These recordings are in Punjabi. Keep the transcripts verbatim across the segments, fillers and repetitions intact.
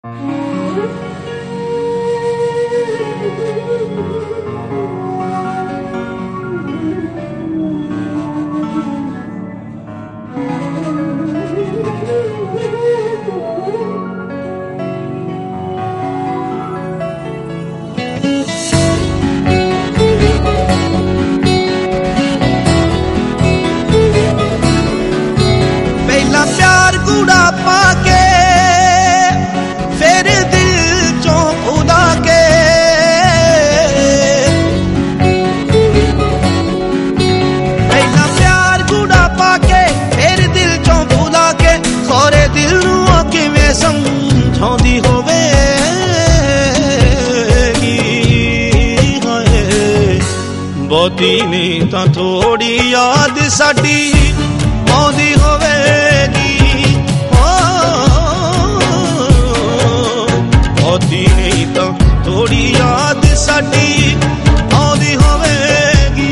ਸਮਝਾਉਂਦੀ ਹੋਵੇਗੀ ਹਾਏ ਬਹੁਤੀ ਨਹੀਂ ਤਾਂ ਥੋੜੀ ਯਾਦ ਸਾਡੀ ਆਉਂਦੀ ਹੋਵੇਗੀ ਬਹੁਤੀ ਨਹੀਂ ਤਾਂ ਥੋੜੀ ਯਾਦ ਸਾਡੀ ਆਉਂਦੀ ਹੋਵੇਗੀ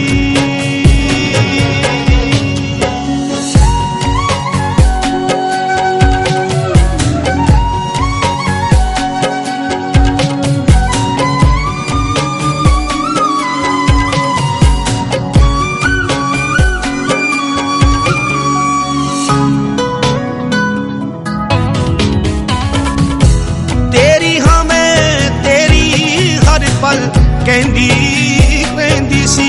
ਕਹਿੰਦੀ ਰਹਿੰਦੀ ਸੀ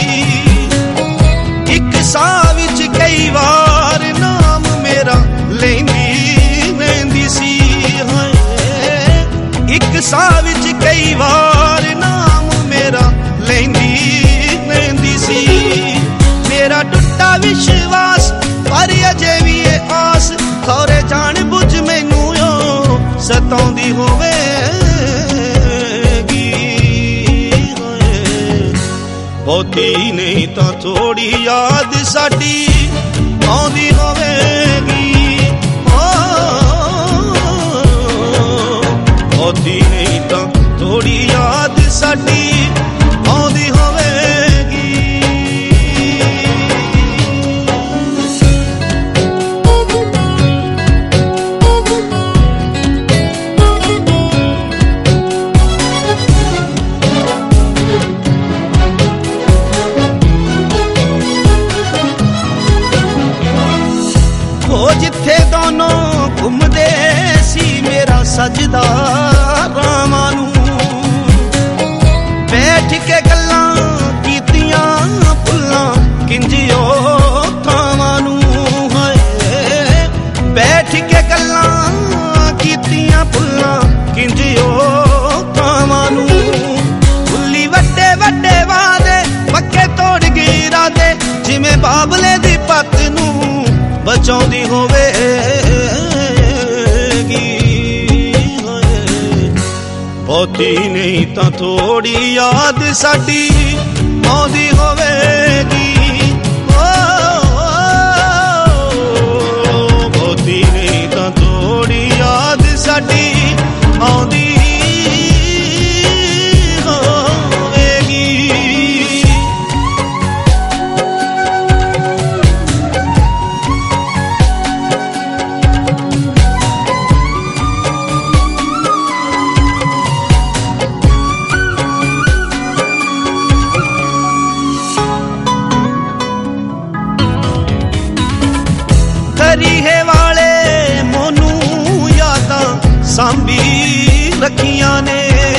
ਇੱਕ ਸਾਹ ਵਿੱਚ ਕਈ ਵਾਰ ਨਾਮ ਮੇਰਾ ਲੈਂਦੀ ਰਹਿੰਦੀ ਸੀ ਹਾਏ ਇੱਕ ਸਾਹ ਵਿੱਚ ਕਈ ਵਾਰ ਨਾਮ ਮੇਰਾ ਲੈਂਦੀ ਰਹਿੰਦੀ ਸੀ ਮੇਰਾ ਟੁੱਟਾ ਵਿਸ਼ਵਾਸ ਪਰ ਅਜੇ ਵੀ ਇਹ ਆਸ ਖੌਰੇ ਜਾਣ ਬੁੱਝ ਮੈਨੂੰ ਉਹ ਸਤਾਉਂਦੀ ਹੋਵੇ ਬਹੁਤੀ ਨਹੀਂ ਤਾਂ ਥੋੜੀ ਯਾਦ ਸਾਡੀ ਆਉਂਦੀ ਹੋਵੇਗੀ ਬਹੁਤੀ ਨਹੀਂ ਤਾਂ ਥੋੜੀ ਯਾਦ ਸਾਡੀ ਆਉਂਦੀ ਹੋਵੇਗੀ ਜਿੱਥੇ ਦੋਨੋਂ ਘੁੰਮਦੇ ਸੀ ਮੇਰਾ ਸਜਦਾ ਰਾਵਾਂ ਨੂੰ ਬੈਠ ਕੇ ਗੱਲਾਂ ਕੀਤੀਆਂ ਫੁੱਲਾਂ ਕਿੰਜਿਓ ਥਾਵਾਂ ਨੂੰ ਹਾਏ ਬੈਠ ਕੇ ਗੱਲਾਂ ਕੀਤੀਆਂ ਫੁੱਲਾਂ ਕਿੰਜਿਓ ਥਾਵਾਂ ਨੂੰ ਫੁੱਲੀ ਵੱਡੇ ਵੱਡੇ ਵਾਦੇ ਪੱਕੇ ਤੋੜ ਗਈ ਰਾਦੇ ਜਿਵੇਂ ਬਾਬਲੇ ਦੀ ਪੱਤ ਨੂੰ ਬਚਾਉਂਦੀ ਹੋਵੇਗੀ ਬਹੁਤੀ ਨਹੀਂ ਤਾਂ ਥੋੜੀ ਯਾਦ ਸਾਡੀ ਆਉਂਦੀ ਹੋਵੇਗੀ ਬਹੁਤੀ ਨਹੀਂ ਤਾਂ ਥੋੜੀ ਯਾਦ ਸਾਡੀ ਆਉਂਦੀ ਰੀਹੇ ਵਾਲੇ ਮੋਨੂੰ ਯਾਦਾਂ ਸਾਂਭੀ ਰੱਖੀਆਂ ਨੇ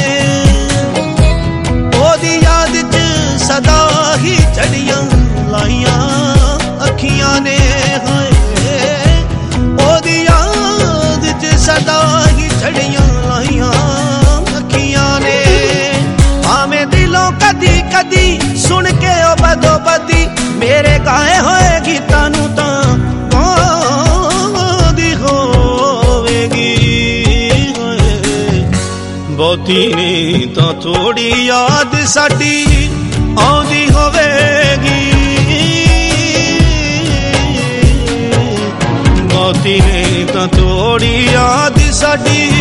ਉਹਦੀ ਯਾਦ 'ਚ ਸਦਾ ਹੀ ਝੜੀਆਂ ਲਾਈਆਂ ਅੱਖੀਆਂ ਨੇ ਹਾਏ ਉਹਦੀ ਯਾਦ 'ਚ ਸਦਾ ਹੀ ਝੜੀਆਂ ਲਾਈਆਂ ਅੱਖੀਆਂ ਨੇ ਭਾਵੇਂ ਦਿਲੋਂ ਕਦੀ ਕਦੀ ਸੁਣ ਕੇ ਉਹ ਬਦੋ ਬਦੀ ਮੇਰੇ ਗਾਏ ਹੋਏ ਗੀਤਾਂ ਨੂੰ ਤਾਂ ਬਹੁਤੀ ਨਹੀਂ ਤਾਂ ਥੋੜੀ ਯਾਦ ਸਾਡੀ ਆਉਂਦੀ ਹੋਵੇਗੀ ਬਹੁਤੀ ਨਹੀਂ ਤਾਂ ਥੋੜੀ ਯਾਦ ਸਾਡੀ